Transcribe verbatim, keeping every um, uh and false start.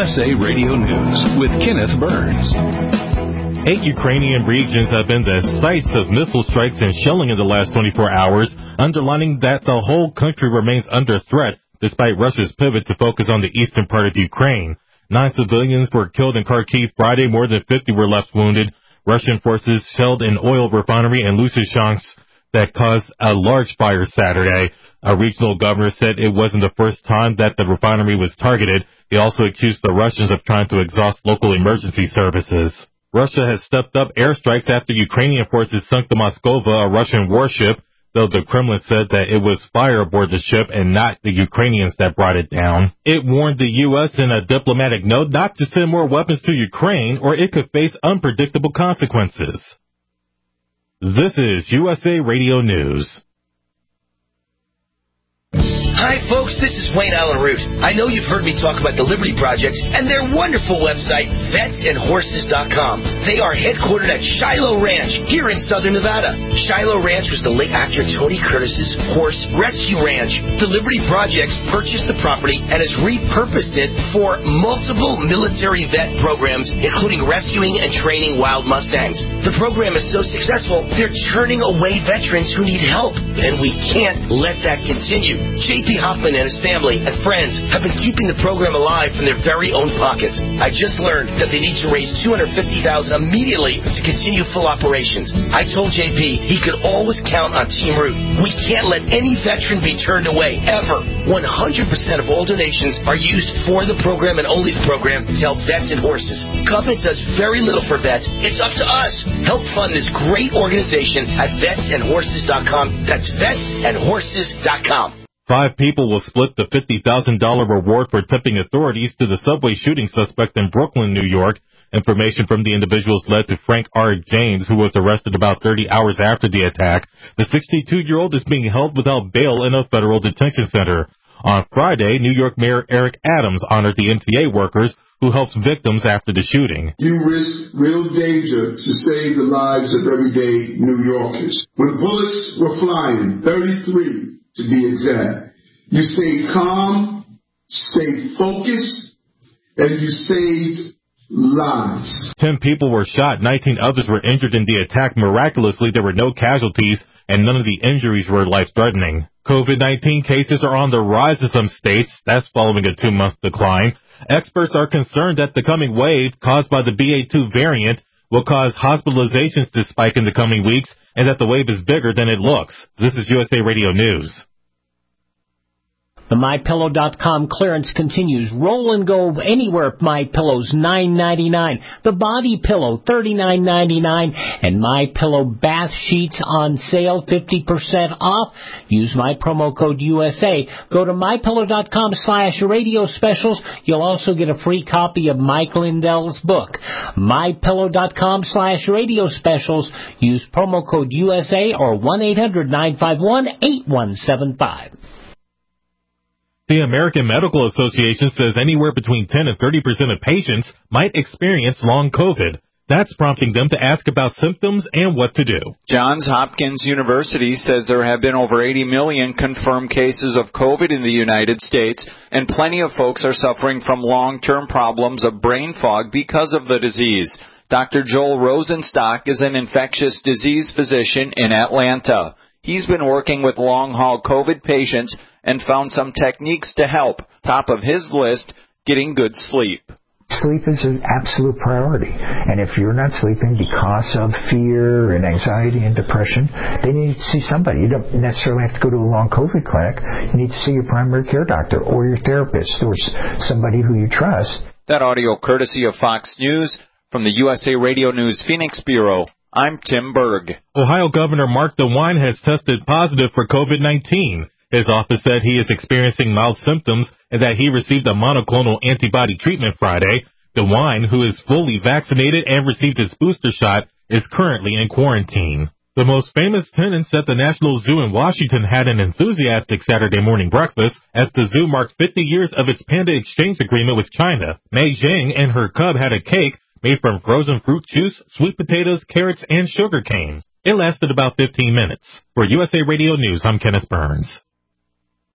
S A Radio News with Kenneth Burns. Eight Ukrainian regions have been the sites of missile strikes and shelling in the last twenty-four hours, underlining that the whole country remains under threat despite Russia's pivot to focus on the eastern part of Ukraine. Nine civilians were killed in Kharkiv Friday. More than fifty were left wounded. Russian forces shelled an oil refinery in Lysychansk that caused a large fire Saturday. A regional governor said it wasn't the first time that the refinery was targeted. He also accused the Russians of trying to exhaust local emergency services. Russia has stepped up airstrikes after Ukrainian forces sunk the Moskova, a Russian warship, though the Kremlin said that it was fire aboard the ship and not the Ukrainians that brought it down. It warned the U S in a diplomatic note not to send more weapons to Ukraine or it could face unpredictable consequences. This is U S A Radio News. Hi, folks. This is Wayne Allen Root. I know you've heard me talk about the Liberty Projects and their wonderful website, vets and horses dot com. They are headquartered at Shiloh Ranch here in southern Nevada. Shiloh Ranch was the late actor Tony Curtis's horse rescue ranch. The Liberty Projects purchased the property and has repurposed it for multiple military vet programs, including rescuing and training wild Mustangs. The program is so successful, they're turning away veterans who need help, and we can't let that continue. J P Hoffman and his family and friends have been keeping the program alive from their very own pockets. I just learned that they need to raise two hundred fifty thousand dollars immediately to continue full operations. I told J P he could always count on Team Root. We can't let any veteran be turned away, ever. one hundred percent of all donations are used for the program and only the program to help vets and horses. Government does very little for vets. It's up to us. Help fund this great organization at vets and horses dot com. That's vets and horses dot com. Five people will split the fifty thousand dollars reward for tipping authorities to the subway shooting suspect in Brooklyn, New York. Information from the individuals led to Frank R. James, who was arrested about thirty hours after the attack. The sixty-two-year-old is being held without bail in a federal detention center. On Friday, New York Mayor Eric Adams honored the M T A workers who helped victims after the shooting. You risk real danger to save the lives of everyday New Yorkers. When bullets were flying, thirty-three to be exact, you stayed calm, stayed focused, and you saved lives. Ten people were shot, nineteen others were injured in the attack. Miraculously, there were no casualties, and none of the injuries were life-threatening. COVID nineteen cases are on the rise in some states. That's following a two-month decline. Experts are concerned that the coming wave, caused by the B A two variant, will cause hospitalizations to spike in the coming weeks, and that the wave is bigger than it looks. This is U S A Radio News. The My Pillow dot com clearance continues. Roll and go anywhere. MyPillow's nine ninety-nine. The Body Pillow thirty-nine ninety-nine, and MyPillow bath sheets on sale fifty percent off. Use my promo code U S A. Go to My Pillow dot com slash radio specials. You'll also get a free copy of Mike Lindell's book. My Pillow dot com slash radio specials. Use promo code U S A or one eight hundred nine five one eight one seven five. The American Medical Association says anywhere between ten and thirty percent of patients might experience long COVID. That's prompting them to ask about symptoms and what to do. Johns Hopkins University says there have been over eighty million confirmed cases of COVID in the United States, and plenty of folks are suffering from long-term problems of brain fog because of the disease. Doctor Joel Rosenstock is an infectious disease physician in Atlanta. He's been working with long-haul COVID patients and found some techniques to help. Top of his list, getting good sleep. Sleep is an absolute priority. And if you're not sleeping because of fear and anxiety and depression, then you need to see somebody. You don't necessarily have to go to a long COVID clinic. You need to see your primary care doctor or your therapist or somebody who you trust. That audio courtesy of Fox News. From the U S A Radio News Phoenix Bureau, I'm Tim Berg. Ohio Governor Mark DeWine has tested positive for COVID nineteen. His office said he is experiencing mild symptoms and that he received a monoclonal antibody treatment Friday. DeWine, who is fully vaccinated and received his booster shot, is currently in quarantine. The most famous tenants at the National Zoo in Washington had an enthusiastic Saturday morning breakfast as the zoo marked fifty years of its panda exchange agreement with China. Mei Zhang and her cub had a cake made from frozen fruit juice, sweet potatoes, carrots, and sugar cane. It lasted about fifteen minutes. For U S A Radio News, I'm Kenneth Burns.